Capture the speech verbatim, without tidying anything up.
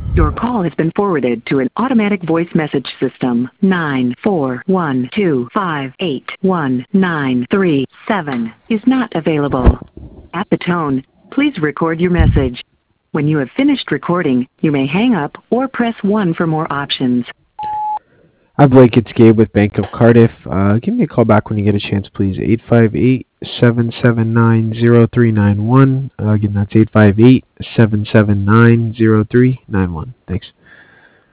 Your call has been forwarded to an automatic voice message system. nine four one two five eight one nine three seven is not available. At the tone, please record your message. When you have finished recording, you may hang up or press one for more options. Hi, Blake. It's Gabe with Bank of Cardiff. Uh, give me a call back when you get a chance, please. eight five eight, seven seven nine, zero three nine one. Uh, again, that's eight five eight, seven seven nine, zero three nine one. Thanks.